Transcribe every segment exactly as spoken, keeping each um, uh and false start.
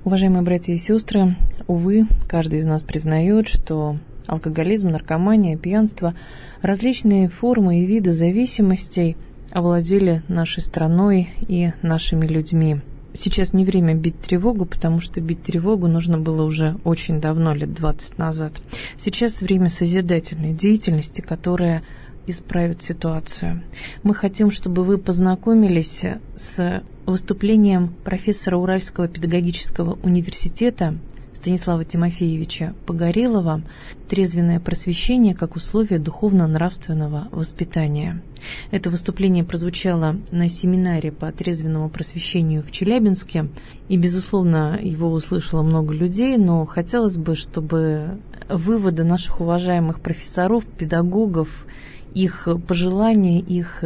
Уважаемые братья и сестры, увы, каждый из нас признает, что алкоголизм, наркомания, пьянство, различные формы и виды зависимостей овладели нашей страной и нашими людьми. Сейчас не время бить тревогу, потому что бить тревогу нужно было уже очень давно, лет двадцать назад. Сейчас время созидательной деятельности, которая исправит ситуацию. Мы хотим, чтобы вы познакомились с выступлением профессора Уральского педагогического университета Станислава Тимофеевича Погорелова «Трезвенное просвещение как условие духовно-нравственного воспитания». Это выступление прозвучало на семинаре по трезвенному просвещению в Челябинске, и, безусловно, его услышало много людей, но хотелось бы, чтобы выводы наших уважаемых профессоров, педагогов, их пожелания, их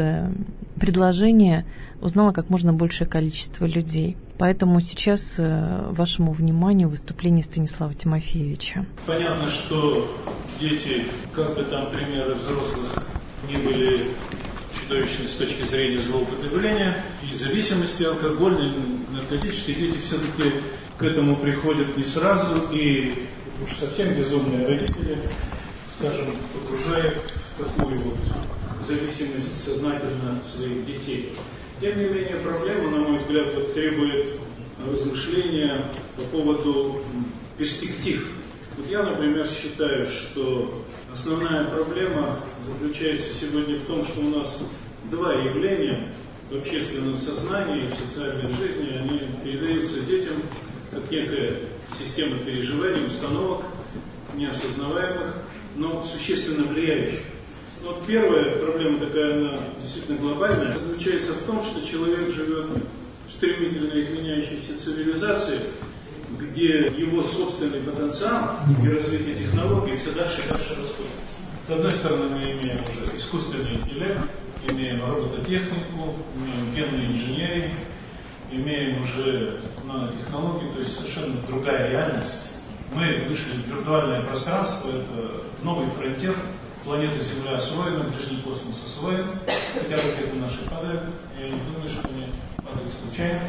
предложения узнало как можно большее количество людей. Поэтому сейчас вашему вниманию выступление Станислава Тимофеевича. Понятно, что дети, как бы там примеры взрослых не были чудовищны с точки зрения злоупотребления и зависимости алкогольной, наркотической, дети все-таки к этому приходят не сразу, и уж совсем безумные родители, скажем, окружают такую вот зависимость сознательно своих детей. Тем не менее, проблема, на мой взгляд, вот, требует размышления по поводу перспектив. Вот я, например, считаю, что основная проблема заключается сегодня в том, что у нас два явления в общественном сознании и в социальной жизни, они передаются детям как некая система переживаний, установок, неосознаваемых, но существенно влияющих. Но вот первая проблема такая, она действительно глобальная, заключается в том, что человек живет в стремительно изменяющейся цивилизации, где его собственный потенциал и развитие технологий все дальше и дальше расходятся. С одной стороны, мы имеем уже искусственный интеллект, имеем робототехнику, имеем генную инженерию, имеем уже нанотехнологии, то есть совершенно другая реальность. Мы вышли в виртуальное пространство, это новый фронтир. Планета Земля освоена, ближний космос освоен, хотя ракеты наши падают, я не думаю, что они падают случайно.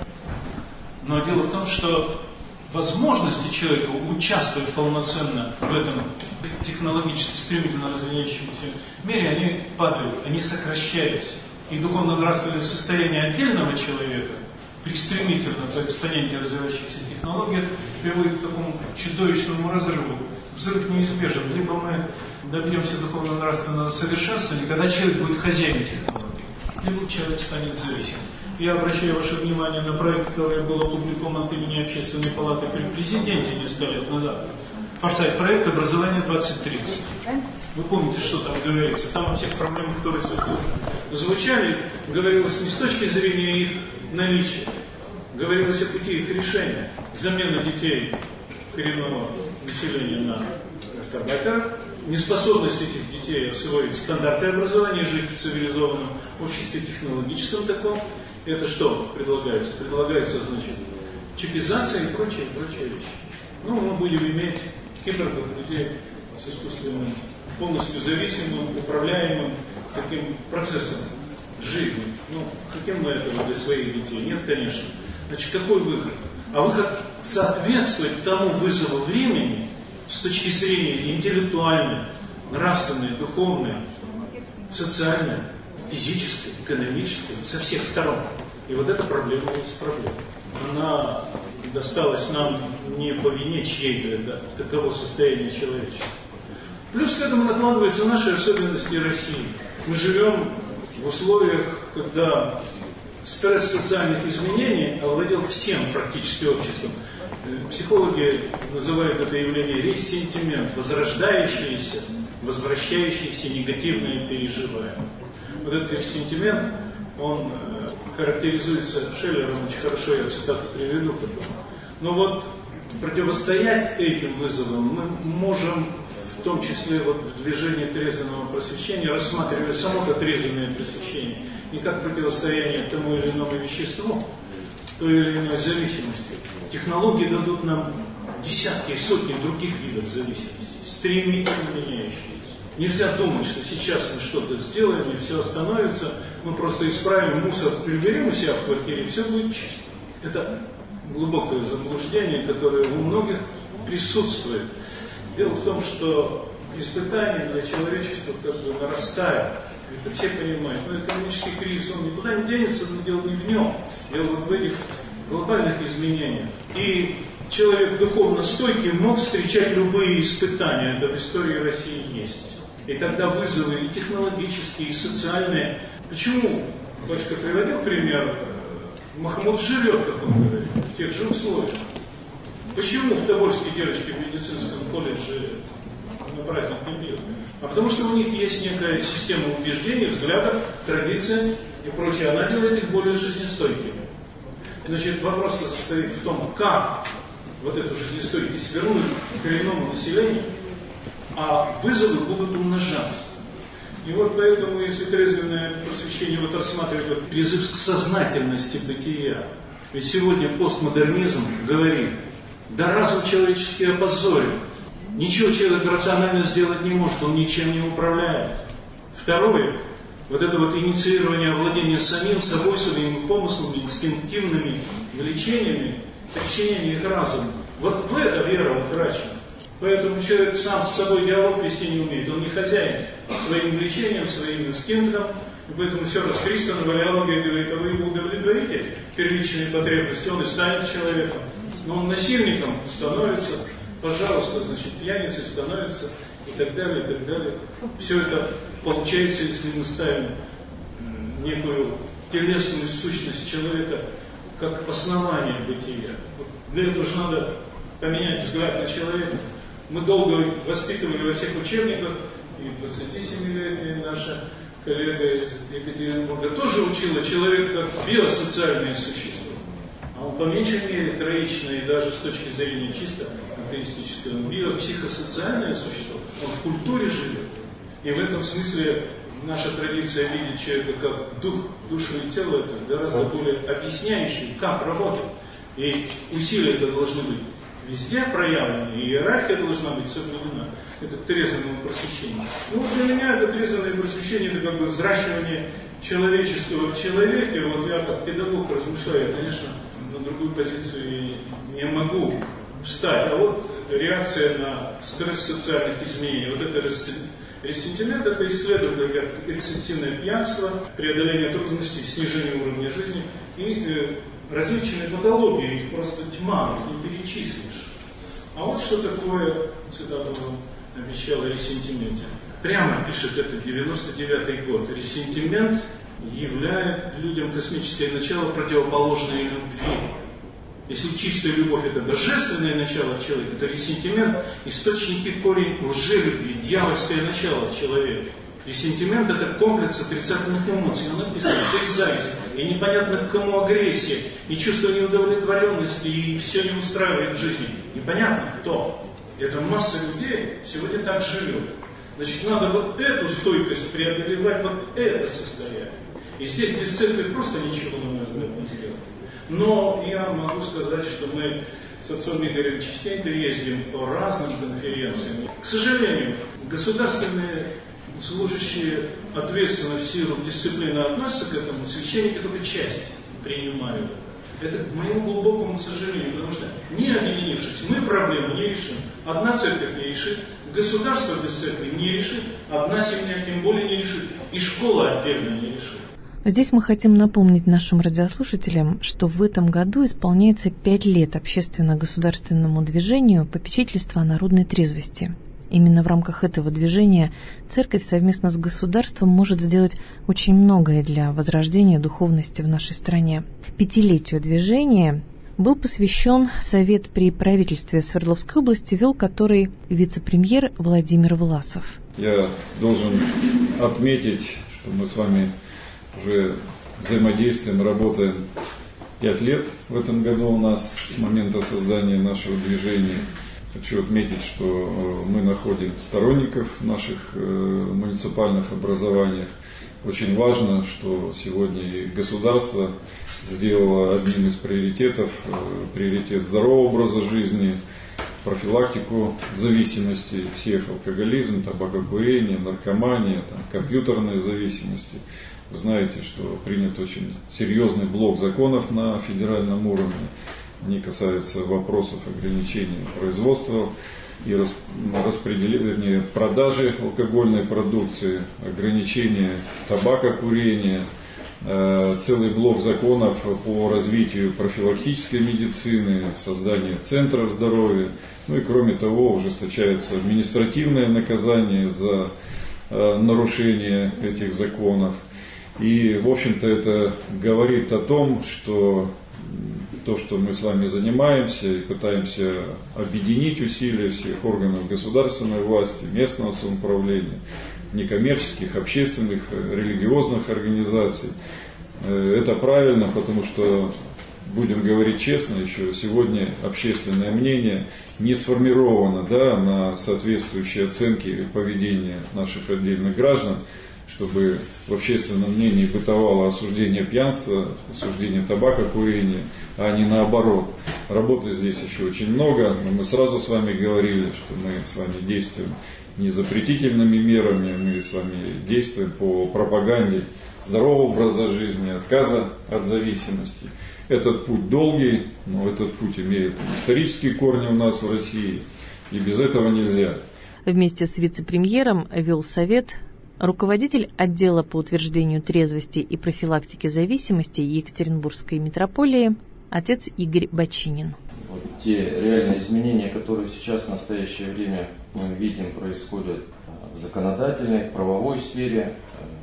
Но дело в том, что возможности человека участвовать полноценно в этом технологически стремительно развивающемся мире, они падают, они сокращаются. И духовно-нравственное состояние отдельного человека при стремительно по экспоненте развивающихся технологиях приводит к такому чудовищному разрыву. Взрыв неизбежен. Либо мы добьемся духовно-нравственного совершенствования, когда человек будет хозяином технологий, либо человек станет зависимым. Я обращаю ваше внимание на проект, который был опубликован от имени Общественной палаты при президенте несколько лет назад. Форсайт проект «Образование двадцать тридцать». Вы помните, что там говорится? Там о всех проблемах, которые звучали, говорилось не с точки зрения их наличия, говорилось о пути их решения. Замена детей коренного населения на гастарбайтеров, неспособность этих детей освоить стандарты образования, жить в цивилизованном обществе технологическом таком. Это что предлагается? Предлагается, значит, чипизация и прочие, прочие вещи. Ну, мы будем иметь киборгов, людей с искусственным, полностью зависимым, управляемым таким процессом жизни. Ну, хотим мы этого для своих детей? Нет, конечно. Значит, какой выход? А выход соответствует тому вызову времени с точки зрения интеллектуальной, нравственной, духовной, социальной, физической, экономической, со всех сторон. И вот эта проблема есть проблема. Она досталась нам не по вине чьей-то, это таково состояние человечества. Плюс к этому накладываются наши особенности России. Мы живем в условиях, когда стресс социальных изменений овладел всем практически обществом. Психологи называют это явление рессентимент, возрождающееся, возвращающееся негативное переживание. Вот этот рессентимент, он характеризуется Шеллером очень хорошо, я цитату приведу потом. Но вот противостоять этим вызовам мы можем, в том числе вот в движении трезвенного просвещения, рассматривая само это трезвенное просвещение не как противостояние тому или иному веществу, той или иной зависимости. Технологии дадут нам десятки и сотни других видов зависимости, стремительно меняющиеся. Нельзя думать, что сейчас мы что-то сделаем и все остановится, мы просто исправим мусор, приберем у себя в квартире, и все будет чисто. Это глубокое заблуждение, которое у многих присутствует. Дело в том, что испытания для человечества как бы нарастают. Это все понимают. Но экономический кризис, он никуда не денется, но дело не в нем. Дело вот в этих глобальных изменениях. И человек духовно стойкий мог встречать любые испытания. Это в истории России есть. И тогда вызовы и технологические, и социальные. Почему? Дочка приводил пример. Махмуд живет, как он говорит, в тех же условиях. Почему в Тобольске девочки в медицинском колледже на праздник не бьют? А потому что у них есть некая система убеждений, взглядов, традиций и прочее. Она делает их более жизнестойкими. Значит, вопрос состоит в том, как вот эту жизнестойкость вернуть коренному населению, а вызовы будут умножаться. И вот поэтому, если трезвенное просвещение вот рассматривает вот призыв к сознательности бытия, ведь сегодня постмодернизм говорит, да разум человеческий опозорен, ничего человек рационально сделать не может, он ничем не управляет. Второе, вот это вот инициирование овладения самим собой, своими помыслами, инстинктивными влечениями, подчинение их разуму. Вот в это вера утрачена. Поэтому человек сам с собой диалог вести не умеет, он не хозяин своим влечением, своим инстинктом. И поэтому все раз Христос наваляология говорит, а вы его удовлетворите первичные потребности, он и станет человеком. Но он насильником становится, пожалуйста, значит, пьяницей становится и так далее, и так далее. Все это получается, если мы ставим некую телесную сущность человека как основание бытия. Для этого же надо поменять взгляд на человека. Мы долго воспитывали во всех учебниках, и двадцатисемилетняя наша коллега из Екатеринбурга тоже учила человека как биосоциальное существо. А он по меньшей мере троичное, и даже с точки зрения чисто атеистического, биопсихосоциальное существо. Он в культуре живет. И в этом смысле наша традиция видеть человека как дух, душу и тело, это гораздо более объясняющий, как работать. И усилия это должны быть везде проявлены, и иерархия должна быть соблюдена. Это к трезвому просвещению. Ну, для меня это трезвое просвещение, это как бы взращивание человеческого в человеке. Вот я как педагог размышляю, конечно, на другую позицию не могу встать. А вот реакция на стресс социальных изменений. Вот это ресентимент, это исследование, говорят, эксцессивное пьянство, преодоление трудностей, снижение уровня жизни и э, различные патологии, их просто тьма, их не перечислишь. А вот что такое, цитату вам обещал о ресентименте. Прямо пишет это девяносто девятый год. Ресентимент являет людям космическое начало, противоположное любви. Если чистая любовь это божественное начало в человеке, то ресентимент – источник и корень лжелюбви, дьявольское начало в человеке. Ресентимент – это комплекс отрицательных эмоций, он описывается и зависть, и непонятно к кому агрессия, и чувство неудовлетворенности, и все не устраивает в жизни. Непонятно кто. И это масса людей сегодня так живет. Значит, надо вот эту стойкость преодолевать, вот это состояние. И здесь без церкви просто ничего, на мой взгляд, не сделать. Но я могу сказать, что мы с отцом Игорем частенько ездим по разным конференциям. К сожалению, государственные служащие ответственно в силу дисциплины относятся к этому, священники только часть принимают. Это к моему глубокому сожалению, потому что не объединившись, мы проблему не решим. Одна церковь не решит, государство без церкви не решит, одна семья тем более не решит, и школа отдельно не решит. Здесь мы хотим напомнить нашим радиослушателям, что в этом году исполняется пять лет общественно-государственному движению попечительства о народной трезвости. Именно в рамках этого движения Церковь совместно с государством может сделать очень многое для возрождения духовности в нашей стране. Пятилетию движения был посвящен Совет при правительстве Свердловской области, вел который вице-премьер Владимир Власов. Я должен отметить, что мы с вами уже взаимодействуем, работаем пять лет в этом году у нас с момента создания нашего движения. Хочу отметить, что мы находим сторонников в наших муниципальных образованиях. Очень важно, что сегодня и государство сделало одним из приоритетов приоритет здорового образа жизни, профилактику зависимости всех, алкоголизм, табакокурение, наркомания, там, компьютерные зависимости. Вы знаете, что принят очень серьезный блок законов на федеральном уровне. Они касаются вопросов ограничения производства и распределения, вернее, продажи алкогольной продукции, ограничения табакокурения, целый блок законов по развитию профилактической медицины, создание центров здоровья. Ну и кроме того, ужесточается административное наказание за нарушение этих законов. И, в общем-то, это говорит о том, что то, что мы с вами занимаемся и пытаемся объединить усилия всех органов государственной власти, местного самоуправления, некоммерческих, общественных, религиозных организаций. Это правильно, потому что, будем говорить честно, еще сегодня общественное мнение не сформировано, да, на соответствующие оценки поведения наших отдельных граждан, чтобы в общественном мнении бытовало осуждение пьянства, осуждение табакокурения, а не наоборот. Работы здесь еще очень много, но мы сразу с вами говорили, что мы с вами действуем не запретительными мерами, мы с вами действуем по пропаганде здорового образа жизни, отказа от зависимости. Этот путь долгий, но этот путь имеет исторические корни у нас в России, и без этого нельзя. Вместе с вице-премьером вел совет руководитель отдела по утверждению трезвости и профилактики зависимости Екатеринбургской митрополии отец Игорь Бочинин. Вот те реальные изменения, которые сейчас в настоящее время мы видим, происходят в законодательной, в правовой сфере,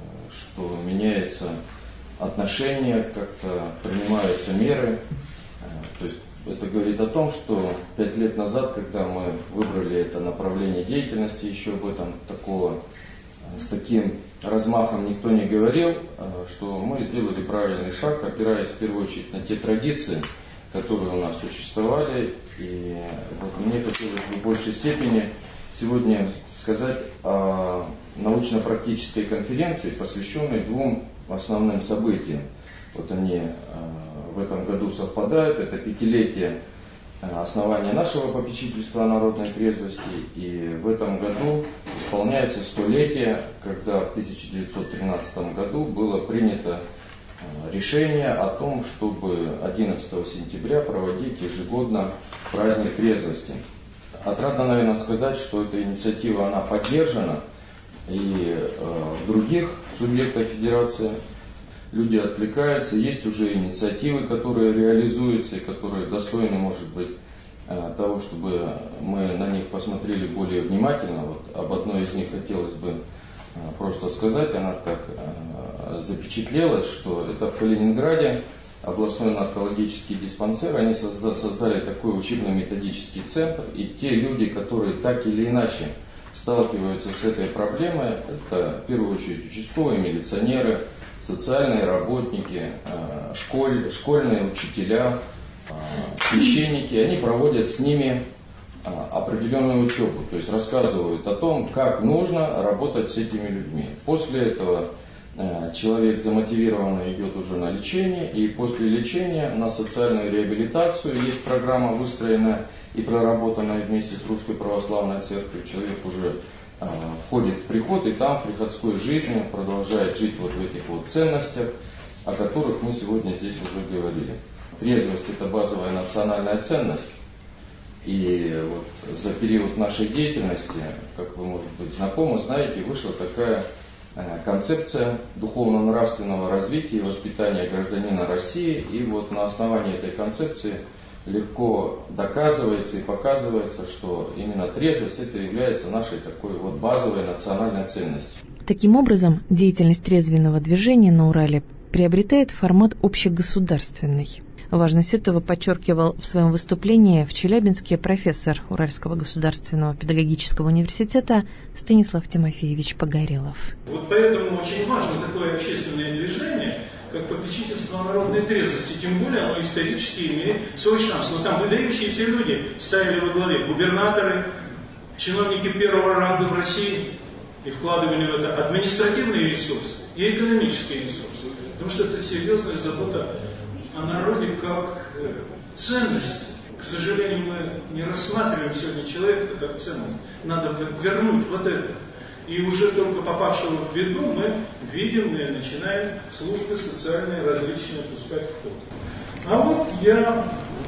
что меняется отношение, как-то принимаются меры. То есть это говорит о том, что пять лет назад, когда мы выбрали это направление деятельности, еще об этом такого, с таким размахом никто не говорил, что мы сделали правильный шаг, опираясь в первую очередь на те традиции, которые у нас существовали. И вот мне хотелось бы в большей степени сегодня сказать о научно-практической конференции, посвященной двум основным событиям. Вот они в этом году совпадают. Это пятилетие основания нашего попечительства о народной трезвости. И в этом году исполняется столетие, когда в тысяча девятьсот тринадцатом году было принято решение о том, чтобы одиннадцатого сентября проводить ежегодно праздник трезвости. Отрадно, наверное, сказать, что эта инициатива, она поддержана и э, в других субъектах федерации. Люди откликаются, есть уже инициативы, которые реализуются и которые достойны, может быть, э, того, чтобы мы на них посмотрели более внимательно. Вот об одной из них хотелось бы э, просто сказать, она так э, запечатлелась, что это в Калининграде областной наркологический диспансер, они созда- создали такой учебно-методический центр, и те люди, которые так или иначе сталкиваются с этой проблемой, это в первую очередь участковые милиционеры, социальные работники, школь, школьные учителя, священники, они проводят с ними определенную учебу, то есть рассказывают о том, как нужно работать с этими людьми. После этого человек замотивированно идет уже на лечение, и после лечения на социальную реабилитацию. Есть программа, выстроенная и проработанная вместе с Русской Православной Церковью. Человек уже э, входит в приход, и там в приходской жизни продолжает жить вот в этих вот ценностях, о которых мы сегодня здесь уже говорили. Трезвость – это базовая национальная ценность. И вот за период нашей деятельности, как вы, может быть, знакомы, знаете, вышла такая концепция духовно-нравственного развития и воспитания гражданина России. И вот на основании этой концепции легко доказывается и показывается, что именно трезвость это является нашей такой вот базовой национальной ценностью. Таким образом, деятельность трезвенного движения на Урале приобретает формат общегосударственный. Важность этого подчеркивал в своем выступлении в Челябинске профессор Уральского государственного педагогического университета Станислав Тимофеевич Погорелов. Вот поэтому очень важно такое общественное движение, как попечительство народной трезвости, тем более оно исторически имеет свой шанс. Но там выдающиеся люди ставили во главе губернаторы, чиновники первого ранга в России и вкладывали в это административные ресурсы и экономические ресурсы. Потому что это серьезная забота о народе как ценность. К сожалению, мы не рассматриваем сегодня человека как ценность. Надо вернуть вот это. И уже только попавшего в беду мы видим и начинаем службы социальные различные пускать в ход. А вот я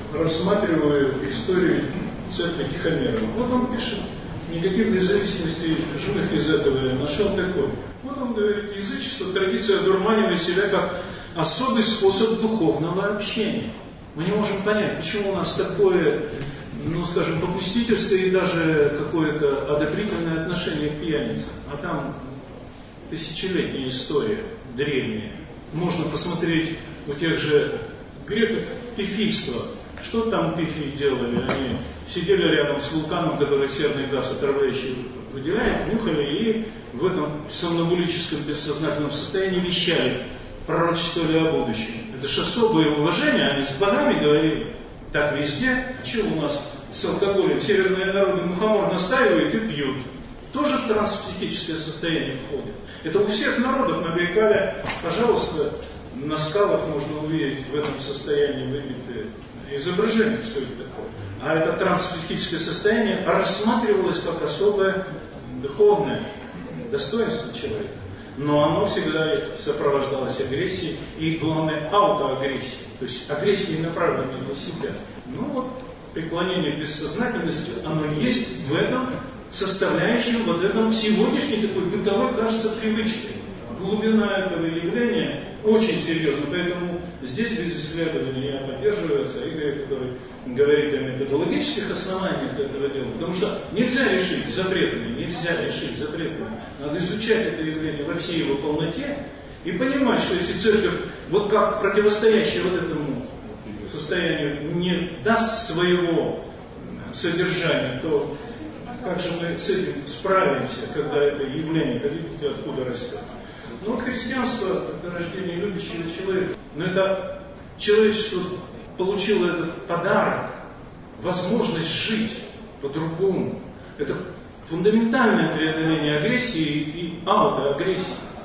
рассматриваю историю церкви Тихомирова. Вот он пишет, никаких независимостей живых из этого я нашел такой. Вот он говорит, язычество, традиция одурманивает себя как особый способ духовного общения. Мы не можем понять, почему у нас такое, ну скажем, попустительское и даже какое-то одобрительное отношение к пьяницам. А там тысячелетняя история, древняя. Можно посмотреть у тех же греков пифийство. Что там пифии делали? Они сидели рядом с вулканом, который серный газ отравляющий выделяет, нюхали и в этом сомнамбулическом бессознательном состоянии вещали, пророчествовали о будущем. Это же особое уважение, они с богами говорили. Так везде. А что у нас с алкоголем? Северные народы мухомор настаивают и пьют. Тоже в транспсихическое состояние входит. Это у всех народов на Байкале, пожалуйста, на скалах можно увидеть в этом состоянии выбитые изображения, что это такое. А это транспсихическое состояние рассматривалось как особое духовное достоинство человека. Но оно всегда сопровождалось агрессией и, главное, аутоагрессией. То есть агрессией, направленной на себя. Ну вот, преклонение бессознательности, оно есть в этом составляющем, вот этом сегодняшней такой бытовой, кажется, привычкой. Глубина этого явления очень серьезна, поэтому здесь без исследования я поддерживаю отца Игоря, который говорит о методологических основаниях этого дела, потому что нельзя решить запретами, нельзя решить запретами. Надо изучать это явление во всей его полноте и понимать, что если церковь, вот как противостоящая вот этому состоянию, не даст своего содержания, то как же мы с этим справимся, когда это явление, да видите, откуда растет. Ну, христианство – это рождение любящего человека. Но это человечество получило этот подарок, возможность жить по-другому. Это фундаментальное преодоление агрессии и аутоагрессии.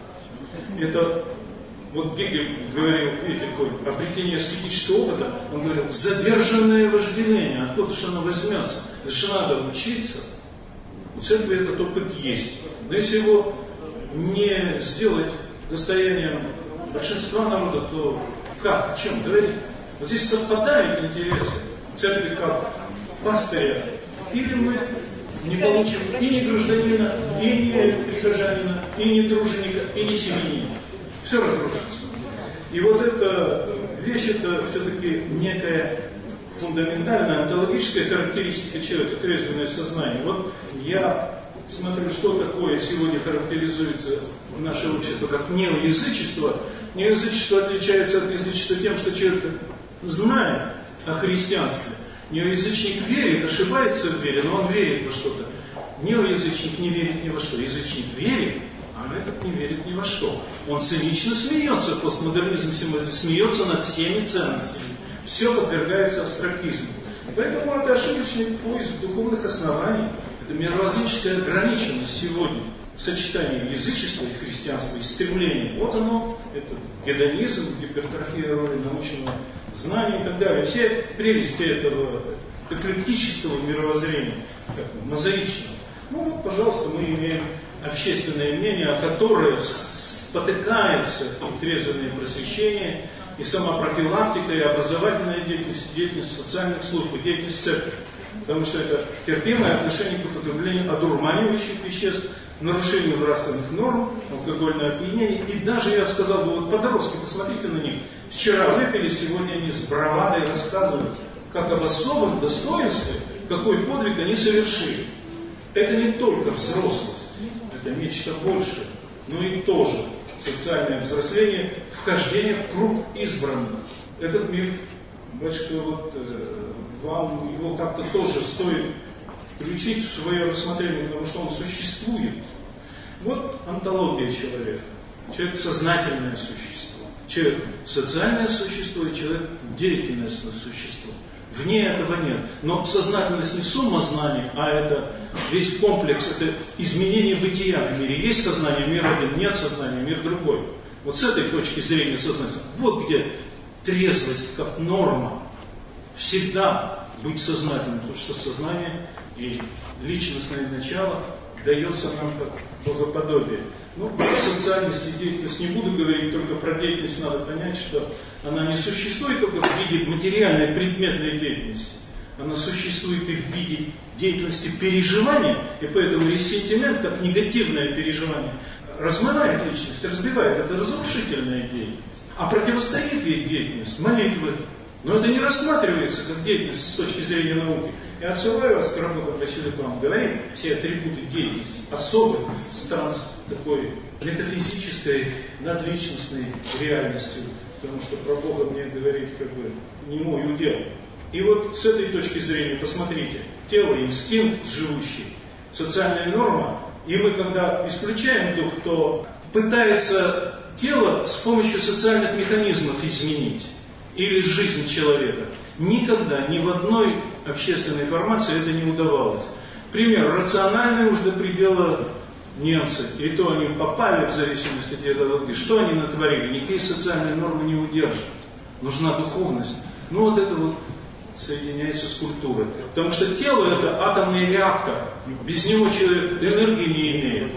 Это, вот Гегель говорил, видите, какое обретение аскетического опыта, он говорил, задержанное вожделение, откуда же оно возьмется? Это же надо учиться. У церкви этот опыт есть. Но если его не сделать достоянием большинства народа, то как, о чем говорить? Вот здесь совпадают интересы церкви как пастыря. Или мы не получим и не гражданина, и не прихожанина, и не дружинника, и не семьянина. Все разрушится. И вот эта вещь, это все-таки некая фундаментальная онтологическая характеристика человека, трезвенное сознание. Вот я смотрю, что такое сегодня характеризуется в наше общество как неоязычество. Неоязычество отличается от язычества тем, что человек знает о христианстве. Неоязычник верит, ошибается в вере, но он верит во что-то. Неоязычник не верит ни во что. Язычник верит, а этот не верит ни во что. Он цинично смеется, постмодернизм смеется над всеми ценностями. Все подвергается абстрактизму. Поэтому это ошибочный поиск духовных оснований. Это мировоззренческая ограниченность сегодня. Сочетание язычества и христианства, и стремления. Вот оно, этот гедонизм, гипертрофия роли научного знания и так далее. Все прелести этого эклектического мировоззрения, так, мозаичного. Ну вот, пожалуйста, мы имеем общественное мнение, которое спотыкается и трезвенное просвещение, и самопрофилактика, и образовательная деятельность, деятельность социальных служб, и деятельность церкви. Потому что это терпимое отношение к употреблению одурманивающих веществ, нарушению нравственных норм, алкогольное опьянение. И даже, я сказал бы, вот подростки, посмотрите на них. Вчера выпили, сегодня они с бравадой рассказывают, как об особом достоинстве, какой подвиг они совершили. Это не только взрослость, это нечто большее, но и тоже социальное взросление, вхождение в круг избранных. Этот миф, батюшка, вот, э, вам его как-то тоже стоит включить в свое рассмотрение, потому что он существует. Вот онтология человека. Человек сознательное существо. Человек социальное существо и человек деятельное существо. Вне этого нет. Но сознательность не сумма знаний, а это весь комплекс, это изменение бытия в мире. Есть сознание, мир один, нет сознания, мир другой. Вот с этой точки зрения сознания, вот где трезвость как норма. Всегда быть сознательным, потому что сознание и личностное начало дается нам как богоподобие. Ну, про социальность и деятельность не буду говорить, только про деятельность надо понять, что она не существует только в виде материальной предметной деятельности. Она существует и в виде деятельности переживания, и поэтому ресентимент, как негативное переживание, размывает личность, разбивает. Это разрушительная деятельность. А противостоит ей деятельность молитвы. Но это не рассматривается как деятельность с точки зрения науки. Я отсылаю вас к работам Василия Павловна. Говорит все атрибуты деятельности, особый транс такой метафизической, надличностной реальностью. Потому что про Бога мне говорить как бы не мой удел. И вот с этой точки зрения, посмотрите, тело, инстинкт живущий, социальная норма, и мы когда исключаем дух, то пытается тело с помощью социальных механизмов изменить, или жизнь человека. Никогда, ни в одной общественной формации это не удавалось. Пример, рациональные уж до предела немцы, и то они попали в зависимости от идеологии, что они натворили, никакие социальные нормы не удержат. Нужна духовность. Ну вот это вот соединяется с культурой. Потому что тело это атомный реактор. Без него человек энергии не имеет.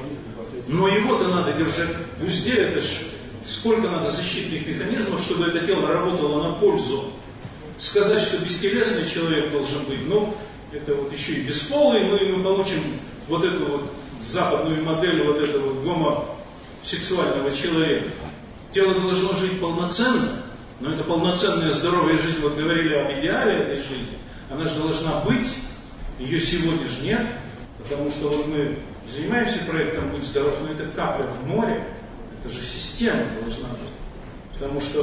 Но его-то надо держать в узде. Это ж сколько надо защитных механизмов, чтобы это тело работало на пользу. Сказать, что бестелесный человек должен быть, ну, это вот еще и бесполый, ну и мы получим вот эту вот западную модель вот этого гомосексуального человека. Тело должно жить полноценно. Но это полноценная здоровая жизнь, вот говорили об идеале этой жизни, она же должна быть, ее сегодня же нет, потому что вот мы занимаемся проектом «Будь здоров», но это капля в море, это же система должна быть, потому что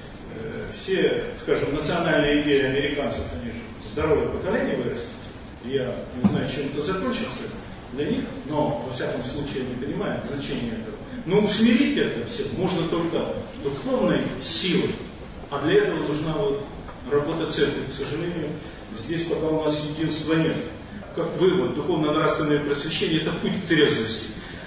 э, все, скажем, национальные идеи американцев, они же здоровое поколение вырастет, я не знаю, чем это закончится для них, но во всяком случае они понимают значение этого. Но усмирить это все можно только духовной силой. А для этого нужна вот работа церкви. К сожалению, здесь пока у нас единства нет. Как вывод, духовно-нравственное просвещение – это путь к трезвости.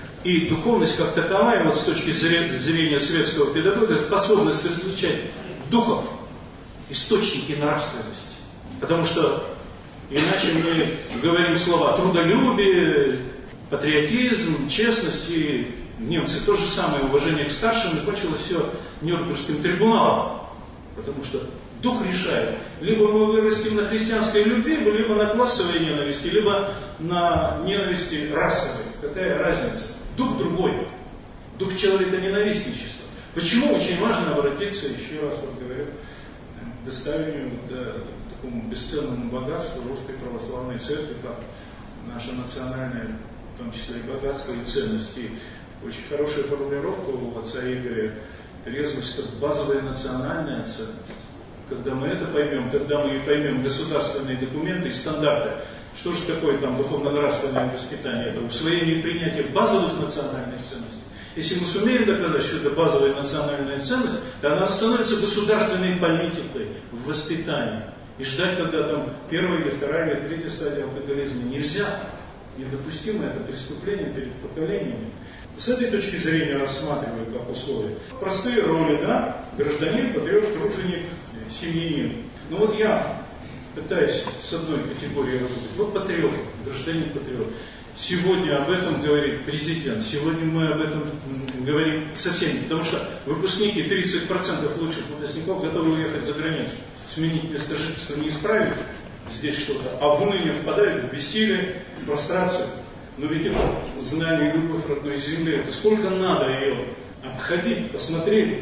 И духовность как таковая, вот с точки зрения светского педагога, способность различать духов, источники нравственности. Потому что иначе мы говорим слова трудолюбие, патриотизм, честность, и немцы то же самое, уважение к старшим, и кончилось все Нюрнбергским трибуналом. Потому что дух решает. Либо мы вырастим на христианской любви, либо на классовой ненависти, либо на ненависти расовой. Какая разница? Дух другой. Дух человека ненавистничества. Почему очень важно обратиться, еще раз вот говорю, к доставлению, да, к такому бесценному богатству Русской Православной Церкви, как наша национальная, в том числе и богатство, и ценности. Очень хорошая формулировка у отца Игоря. Трезвость как базовая национальная ценность. Когда мы это поймем, тогда мы и поймем государственные документы и стандарты. Что же такое там духовно-нравственное воспитание? Это усвоение и принятие базовых национальных ценностей. Если мы сумеем доказать, что это базовая национальная ценность, то она становится государственной политикой в воспитании. И ждать, когда там первая или вторая или третья стадия алкоголизма нельзя. Недопустимо это преступление перед поколениями. С этой точки зрения рассматриваю как условие. Простые роли, да? Гражданин, патриот, труженик, семьянин. Но вот я пытаюсь с одной категорией работать. Вот патриот, гражданин-патриот. Сегодня об этом говорит президент. Сегодня мы об этом говорим со всеми. Потому что выпускники, тридцать процентов лучших выпускников готовы уехать за границу. Сменить место жительства не исправить здесь что-то. А в уныние впадают, в бессилие, в прострацию. Но ведь это знание и любовь родной земли, это сколько надо ее обходить, посмотреть,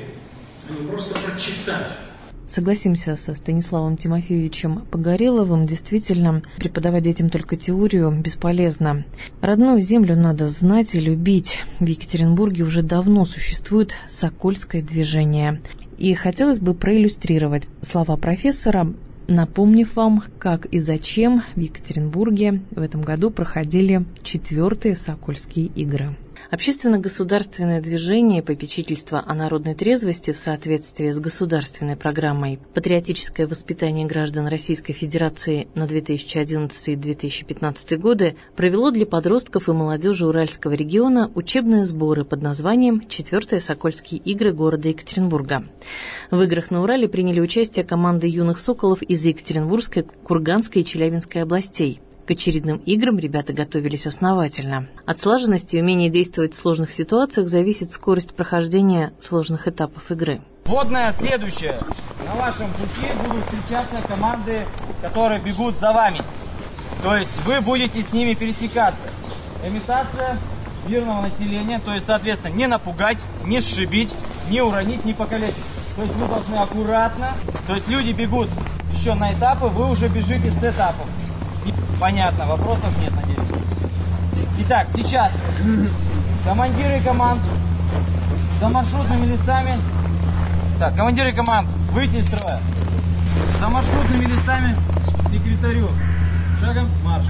а не просто прочитать. Согласимся со Станиславом Тимофеевичем Погореловым, действительно, преподавать детям только теорию бесполезно. Родную землю надо знать и любить. В Екатеринбурге уже давно существует Сокольское движение. И хотелось бы проиллюстрировать слова профессора, напомнив вам, как и зачем в Екатеринбурге в этом году проходили четвертые Сокольские игры. Общественно-государственное движение попечительства о народной трезвости в соответствии с государственной программой «Патриотическое воспитание граждан Российской Федерации на две тысячи одиннадцатый — две тысячи пятнадцатый годы» провело для подростков и молодежи Уральского региона учебные сборы под названием «Четвертые Сокольские игры города Екатеринбурга». В играх на Урале приняли участие команды юных соколов из Екатеринбургской, Курганской и Челябинской областей. К очередным играм ребята готовились основательно. От слаженности и умения действовать в сложных ситуациях зависит скорость прохождения сложных этапов игры. Вводное следующее. На вашем пути будут встречаться команды, которые бегут за вами. То есть вы будете с ними пересекаться. Имитация мирного населения, то есть, соответственно, не напугать, не сшибить, не уронить, не покалечить. То есть вы должны аккуратно, то есть люди бегут еще на этапы, вы уже бежите с этапов. Понятно, вопросов нет, надеюсь. Итак, сейчас командиры команд за маршрутными листами. Так, командиры команд, выйти из строя. За маршрутными листами к секретарю. Шагом марш.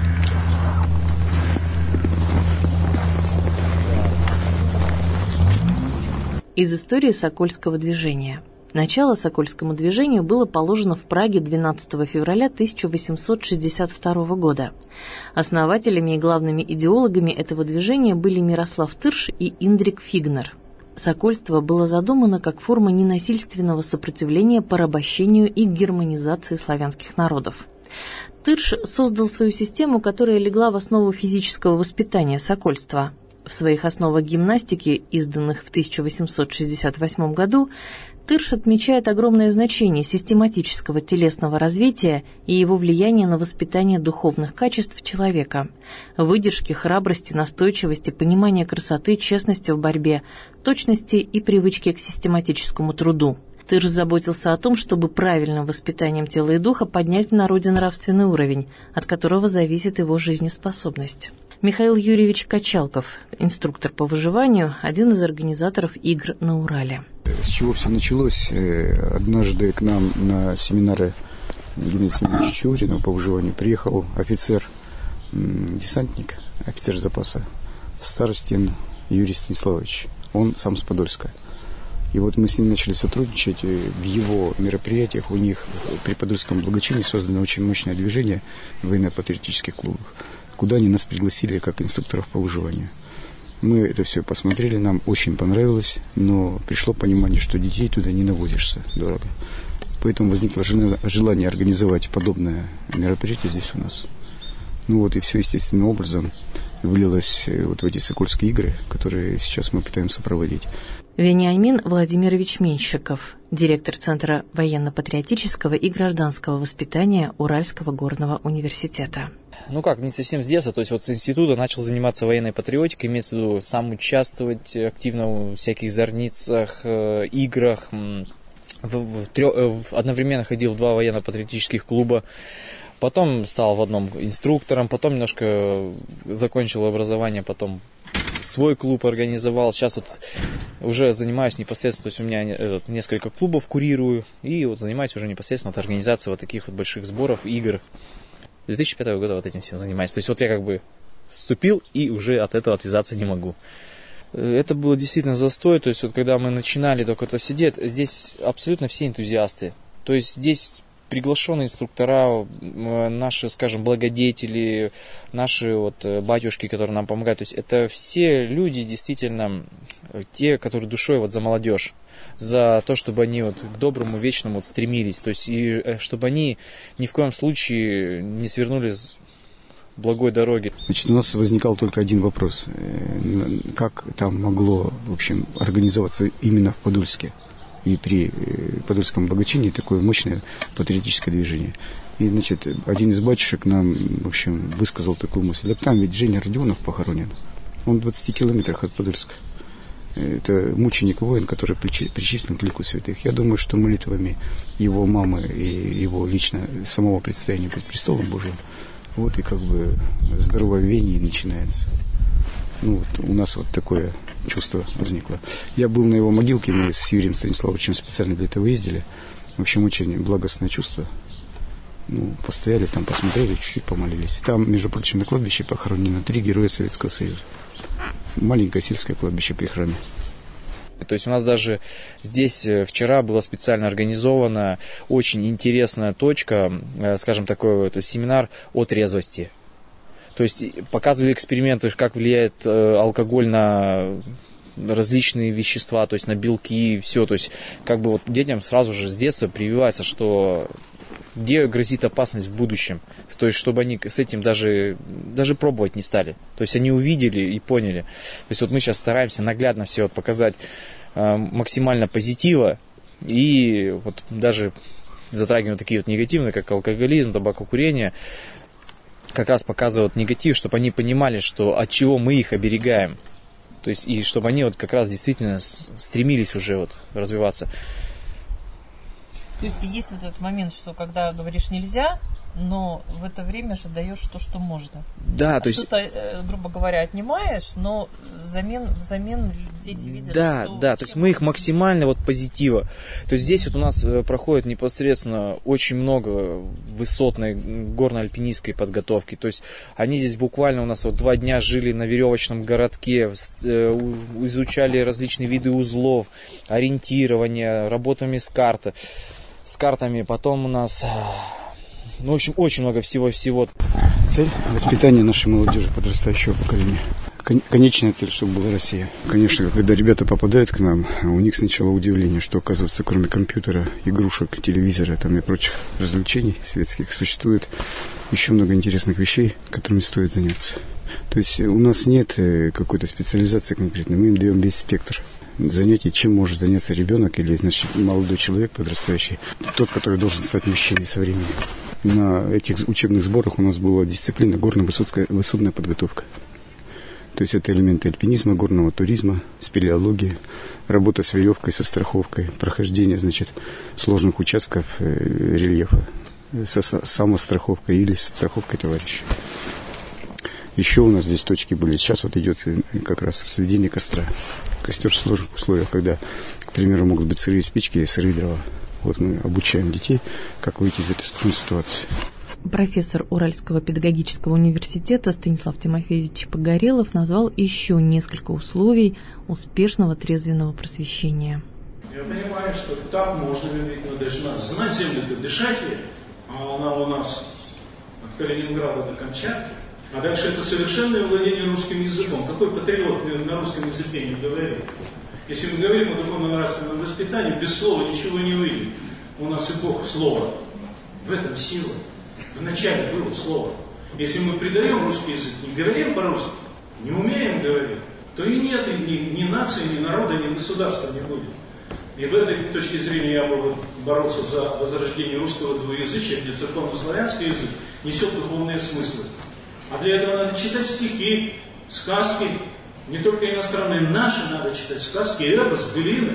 Из истории Сокольского движения. Начало Сокольскому движению было положено в Праге двенадцатого февраля тысяча восемьсот шестьдесят второго года. Основателями и главными идеологами этого движения были Мирослав Тырш и Индрик Фигнер. Сокольство было задумано как форма ненасильственного сопротивления порабощению и германизации славянских народов. Тырш создал свою систему, которая легла в основу физического воспитания сокольства. В своих основах гимнастики, изданных в тысяча восемьсот шестьдесят восьмом году, Тырш отмечает огромное значение систематического телесного развития и его влияние на воспитание духовных качеств человека, выдержки, храбрости, настойчивости, понимания красоты, честности в борьбе, точности и привычки к систематическому труду. Тырш заботился о том, чтобы правильным воспитанием тела и духа поднять в народе нравственный уровень, от которого зависит его жизнеспособность. Михаил Юрьевич Качалков, инструктор по выживанию, один из организаторов игр на Урале. С чего все началось? Однажды к нам на семинары Геннадия Семеновича Чаурина по выживанию приехал офицер-десантник, офицер запаса Старостин Юрий Станиславович. Он сам с Подольска. И вот мы с ним начали сотрудничать. В его мероприятиях у них при Подольском благочинии создано очень мощное движение военно-патриотических клубов, куда они нас пригласили как инструкторов по выживанию. Мы это все посмотрели, нам очень понравилось, но пришло понимание, что детей туда не навозишься дорого. Поэтому возникло желание организовать подобное мероприятие здесь у нас. Ну вот и все естественным образом вылилось вот в эти Сокольские игры, которые сейчас мы пытаемся проводить. Вениамин Владимирович Меньшиков, директор Центра военно-патриотического и гражданского воспитания Уральского горного университета. Ну как, не совсем с детства, то есть вот с института начал заниматься военной патриотикой, имеется в виду сам участвовать активно в всяких зорницах, играх. В, в, в, одновременно ходил в два военно-патриотических клуба. Потом стал в одном инструктором, потом немножко закончил образование, потом свой клуб организовал. Сейчас вот уже занимаюсь непосредственно, то есть у меня этот, несколько клубов курирую, и вот занимаюсь уже непосредственно вот организацией вот таких вот больших сборов, игр. С две тысячи пятого года вот этим всем занимаюсь. То есть вот я как бы вступил и уже от этого отвязаться не могу. Это было действительно застой, то есть вот когда мы начинали только это сидеть, здесь абсолютно все энтузиасты. То есть здесь приглашенные инструктора, наши, скажем, благодетели, наши вот батюшки, которые нам помогают. То есть это все люди действительно те, которые душой вот за молодежь, за то, чтобы они вот к доброму, вечному вот стремились. То есть и чтобы они ни в коем случае не свернули с благой дороги. Значит, у нас возникал только один вопрос. Как там могло, в общем, организоваться именно в Подольске? И при Подольском благочинии такое мощное патриотическое движение. И, значит, один из батюшек нам, в общем, высказал такую мысль. Так там ведь Женя Родионов похоронен. Он в двадцати километрах от Подольска. Это мученик-воин, который причислен к лику святых. Я думаю, что молитвами его мамы и его лично самого предстояния перед престолом Божьим, вот и как бы здорововение начинается. Ну, вот у нас вот такое чувство возникло. Я был на его могилке, мы с Юрием Станиславовичем специально для этого ездили. В общем, очень благостное чувство. Ну, постояли там, посмотрели, чуть-чуть помолились. Там, между прочим, на кладбище похоронено три героя Советского Союза. Маленькое сельское кладбище при храме. То есть у нас даже здесь вчера была специально организована очень интересная точка, скажем, такой вот семинар о трезвости. То есть показывали эксперименты, как влияет э, алкоголь на различные вещества, то есть на белки и все. То есть как бы вот детям сразу же с детства прививается, что где грозит опасность в будущем. То есть, чтобы они с этим даже, даже пробовать не стали. То есть, они увидели и поняли. То есть, вот мы сейчас стараемся наглядно все вот показать э, максимально позитива. И вот даже затрагиваем такие вот негативные, как алкоголизм, табакокурение, как раз показывают негатив, чтобы они понимали, что от чего мы их оберегаем. То есть, и чтобы они вот как раз действительно стремились уже вот развиваться. То есть есть вот этот момент, что когда говоришь нельзя, но в это время же даешь то, что можно. Да, а то есть... что-то, грубо говоря, отнимаешь, но взамен, взамен дети видят, да, что... Да, то есть мы их максимально вот позитива. То есть здесь вот у нас проходит непосредственно очень много высотной горно-альпинистской подготовки. То есть они здесь буквально у нас вот два дня жили на веревочном городке, изучали различные виды узлов, ориентирование, работами с картой. С картами, потом у нас, ну, в общем, очень много всего-всего. Цель – воспитание нашей молодежи, подрастающего поколения. Конечная цель, чтобы была Россия. Конечно, когда ребята попадают к нам, у них сначала удивление, что, оказывается, кроме компьютера, игрушек, телевизора там, и прочих развлечений светских, существует еще много интересных вещей, которыми стоит заняться. То есть у нас нет какой-то специализации конкретной, мы им даем весь спектр занятий, чем может заняться ребенок или, значит, молодой человек, подрастающий, тот, который должен стать мужчиной со временем. На этих учебных сборах у нас была дисциплина горно-высотная подготовка. То есть это элементы альпинизма, горного туризма, спелеологии, работа с веревкой, со страховкой, прохождение, значит, сложных участков э, рельефа, со самостраховкой или страховкой товарища. Еще у нас здесь точки были. Сейчас вот идет как раз разведение костра. Костер в сложных условиях, когда, к примеру, могут быть сырые спички, сырые дрова. Вот мы обучаем детей, как выйти из этой сложной ситуации. Профессор Уральского педагогического университета Станислав Тимофеевич Погорелов назвал еще несколько условий успешного трезвенного просвещения. Я понимаю, что так можно говорить, но даже надо знать землю, дышать ей, а она у нас от Калининграда до Камчатки. А дальше это совершенное владение русским языком. Какой патриот на русском языке не говорит? Если мы говорим о духовно-нравственном воспитании, без слова ничего не выйдет. У нас эпоха слова. В этом сила. Вначале было слово. Если мы предаем русский язык, не говорим по-русски, не умеем говорить, то и нет ни, ни нации, ни народа, ни государства не будет. И в этой точке зрения я бы боролся за возрождение русского двуязычия, где церковно-славянский язык несет духовные смыслы. А для этого надо читать стихи, сказки, не только иностранные, наши надо читать, сказки, эпос, былины.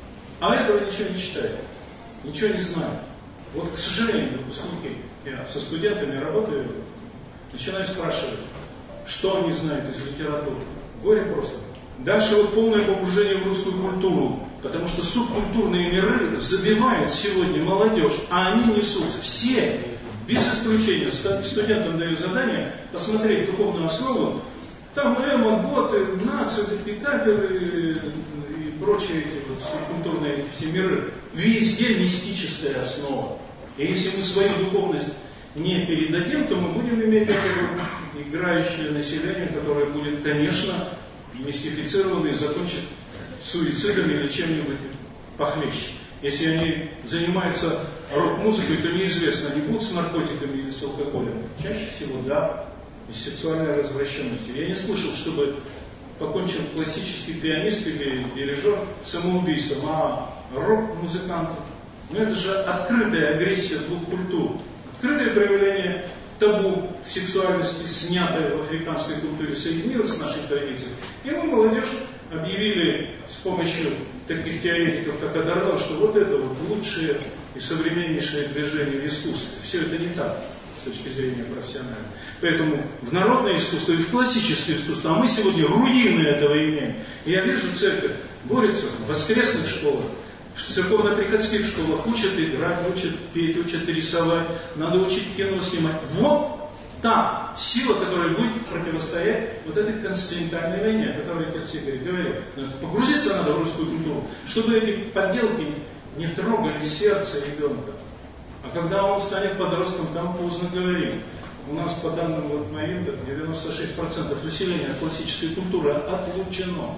А этого ничего не читают, ничего не знают. Вот, к сожалению, выпускники, я со студентами работаю, начинаю спрашивать, что они знают из литературы. Горе просто. Дальше вот полное погружение в русскую культуру, потому что субкультурные миры забивают сегодня молодежь, а они несут все, без исключения, студентам даю задание посмотреть духовную основу, там эмо, боты, нации, пикаперы и прочие эти вот субкультурные эти все миры. Везде мистическая основа. И если мы свою духовность не передадим, то мы будем иметь такое вот играющее население, которое будет, конечно, мистифицировано и закончит суицидом или чем-нибудь похлеще. Если они занимаются рок-музыкой, то неизвестно, они будут с наркотиками или с алкоголем. Чаще всего, да, и с сексуальной развращенностью. Я не слышал, чтобы покончил классический пианист или дирижер самоубийством, а рок-музыканты. Но это же открытая агрессия двух культур. Открытое проявление табу сексуальности, снятое в африканской культуре, соединилось с нашей традицией. И мы, молодежь, объявили с помощью таких теоретиков, как Адарвал, что вот это вот лучшее и современнейшее движение в искусстве. Все это не так, с точки зрения профессиональной. Поэтому в народное искусство и в классическое искусство, а мы сегодня руины этого имеем. И я вижу, церковь борется в воскресных школах, в церковно-приходских школах учат играть, учат петь, учат рисовать, надо учить кино снимать. Вот та сила, которая будет противостоять вот этой континентальной войне, о которой отец Игорь говорил. Но это погрузиться надо в русскую культуру, чтобы эти подделки не трогали сердце ребенка. А когда он станет подростком, там поздно говорить. У нас, по данным вот моим, девяносто шесть процентов населения от классической культуры отлучено.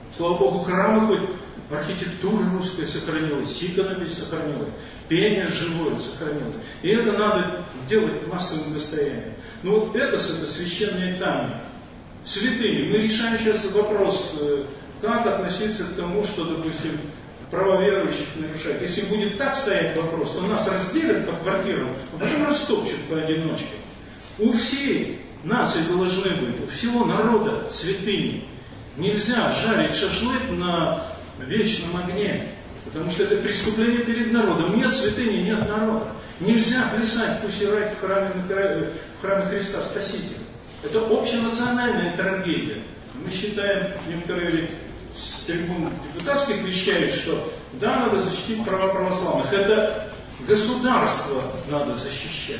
Слава Богу, храмы хоть архитектура русская сохранилась, иконопись сохранилась, пение живое сохранилось. И это надо делать массовым достоянием. Но вот это, это священные камни, святыни. Мы решаем сейчас вопрос, как относиться к тому, что, допустим, права верующих нарушают. Если будет так стоять вопрос, то нас разделят по квартирам, а потом растопчут поодиночке. У всей нации должны быть, у всего народа святыни. Нельзя жарить шашлык на вечном огне, потому что это преступление перед народом. Нет святыни, нет народа. Нельзя плясать, пусть и рать в храме, в храме Христа Спасителя. Это общенациональная трагедия. Мы считаем, некоторые ведь с трибун депутатских вещают, что да, надо защитить права православных. Это государство надо защищать.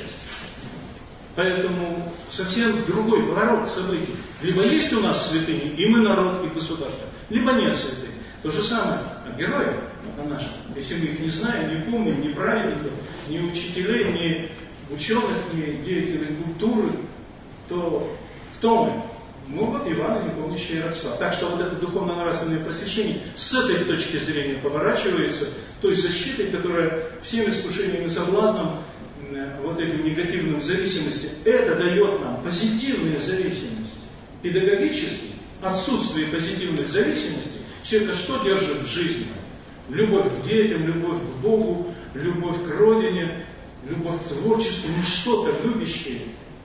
Поэтому совсем другой поворот событий. Либо есть у нас святыни, и мы народ, и государство, либо нет святынь. То же самое герои наши. Если мы их не знаем, не помним, ни праведников, ни учителей, ни ученых, ни деятелей культуры, то кто мы? Мы вот Ивана, не помнящие родства. Так что вот это духовно-нравственное просвещение с этой точки зрения поворачивается той защитой, которая всем искушениям и соблазнам, вот этим негативным зависимостям, это дает нам позитивные зависимости. Педагогически отсутствие позитивных зависимостей человека что держит в жизни? Любовь к детям, любовь к Богу, любовь к Родине, любовь к творчеству, ну что-то любящее.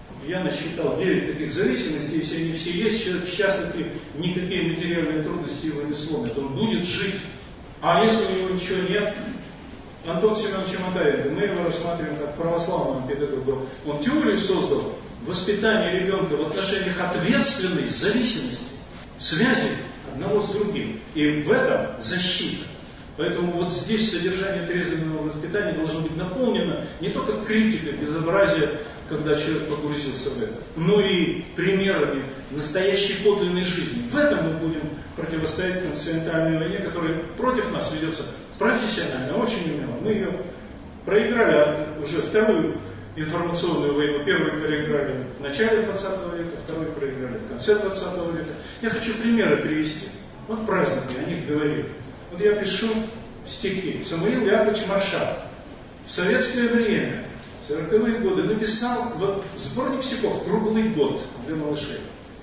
Я насчитал девять таких зависимостей, если они все есть, человек счастлив, и никакие материальные трудности его не сломят, он будет жить. А если у него ничего нет, Антон Семенович Матаенко, мы его рассматриваем как православного педагога, он теорию создал воспитание ребенка в отношениях ответственной зависимости, связи одного с другим. И в этом защита. Поэтому вот здесь содержание трезвенного воспитания должно быть наполнено не только критикой безобразия, когда человек погрузился в это, но и примерами настоящей подлинной жизни. В этом мы будем противостоять континентальной войне, которая против нас ведется профессионально, очень умело. Мы ее проиграли уже вторую информационную войну. Первую проиграли в начале двадцатого века, вторую проиграли в конце двадцатого века. Я хочу примеры привести. Вот праздники, о них говорили. Вот я пишу стихи. Самуил Яковлевич Маршак в советское время, в сороковые годы, написал вот сборник стихов «Круглый год» для малышей.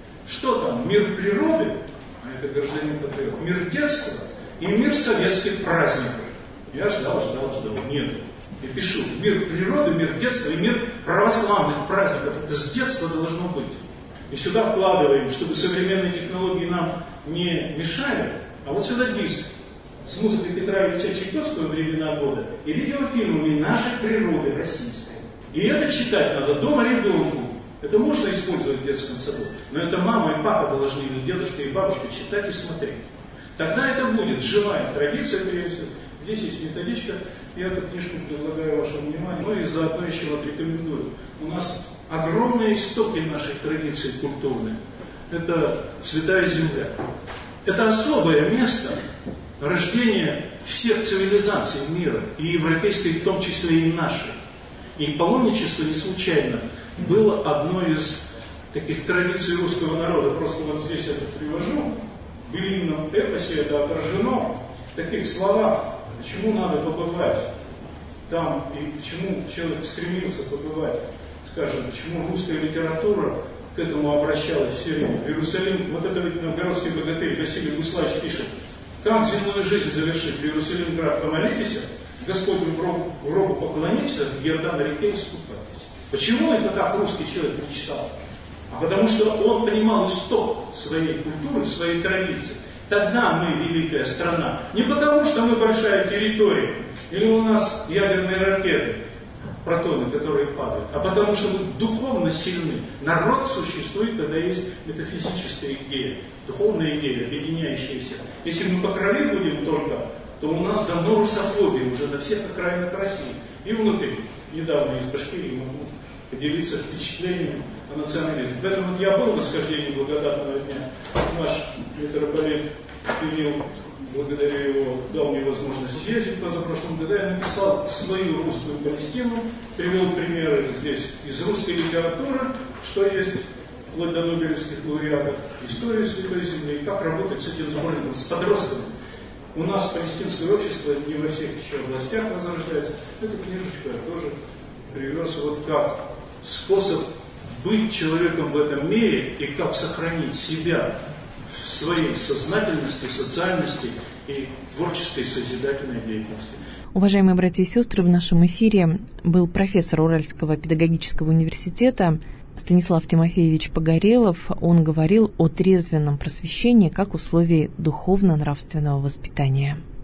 Что там? Мир природы, а это гражданин-патриот, мир детства и мир советских праздников. Я ждал, ждал, ждал. Нет. И пишу. Мир природы, мир детства и мир православных праздников. Это с детства должно быть. И сюда вкладываем, чтобы современные технологии нам не мешали. А вот сюда диск с музыкой Петра Ильича Чайковского «Времена года» и видеофильмами нашей природы российской. И это читать надо дома ребенку. Это можно использовать в детском саду. Но это мама и папа должны, или дедушка и бабушка, читать и смотреть. Тогда это будет живая традиция. Здесь есть методичка. Я эту книжку предлагаю вашему вниманию. Ну и заодно еще вот рекомендую. У нас огромные истоки нашей традиции культурной. Это Святая Земля. Это особое место рождения всех цивилизаций мира, и европейской в том числе и нашей. И паломничество не случайно было одной из таких традиций русского народа. Просто вот здесь это привожу. В былинном эпосе это отражено в таких словах. Почему надо побывать там и почему человек стремился побывать, скажем, почему русская литература к этому обращалась все время. В Иерусалим, вот это ведь новгородский богатырь Василий Буслач пишет: «Как земную жизнь завершить? В Иерусалим град помолитесь, Господь в гробу, в гробу поклонитесь, в Иордан реке искупайтесь». Почему это так русский человек мечтал? А потому что он понимал исток своей культуры, своей традиции. Тогда мы великая страна. Не потому, что мы большая территория, или у нас ядерные ракеты, протоны, которые падают, а потому что мы духовно сильны. Народ существует, когда есть метафизическая идея, духовная идея, объединяющая всех. Если мы по крови будем только, то у нас давно русофобия уже на всех окраинах России. И внутри. Недавно из Башкирии могу поделиться впечатлениями о национализме. Поэтому вот я был на схождении благодатного дня. Наш митрополит Кирилл, благодаря его, дал мне возможность съездить позапрошлом году. Я написал свою русскую Палестину, привел примеры здесь из русской литературы, что есть в вплоть до нобелевских лауреатов, историю Святой Земли, и как работать с этим сборником, с подростками. У нас палестинское общество не во всех еще областях возрождается. Эту книжечку я тоже привез вот как способ быть человеком в этом мире и как сохранить себя в своей сознательности, социальности и творческой созидательной деятельности. Уважаемые братья и сестры, в нашем эфире был профессор Уральского педагогического университета Станислав Тимофеевич Погорелов. Он говорил о трезвенном просвещении как условии духовно-нравственного воспитания.